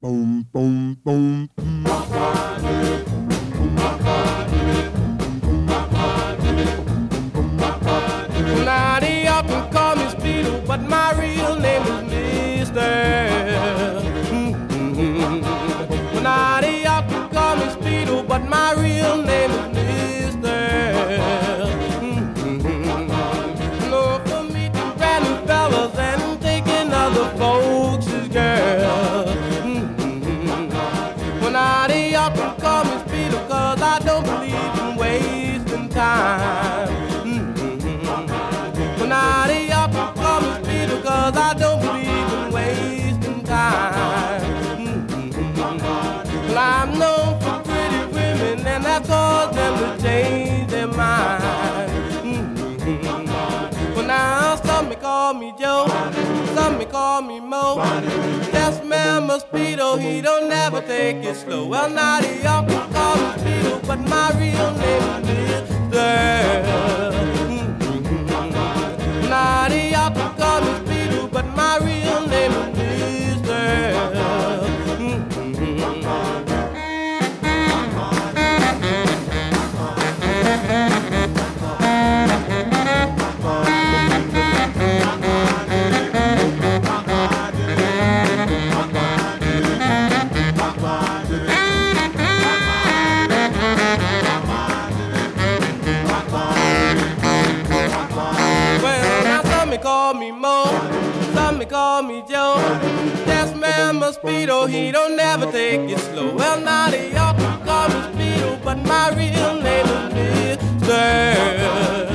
boom, boom, boom. Now they often call me Speedo, but my real name is Mister. Now they often call me Speedo, but my real name is Mister. No, for meeting brand new fellas and taking other folks' girls. Now they often call me Speedo, cause I don't believe in wasting time. Now they often call me Speedo, cause I don't believe in wasting time. Well, I'm known for pretty women, and that caused them to change their mind. Well, now some may call me Joe, some may call me Mo. Yes, man, my Speedo, he don't never take it slow. Well, now they often call me Speedo, but my real name is Mister. Now they often call me Speedo, but my real name is Mister. Call me Mo, some may call me Joe. Yes, man, my Speedo, he don't never take it slow. Well, now they often call me Speedo, but my real name is Mister.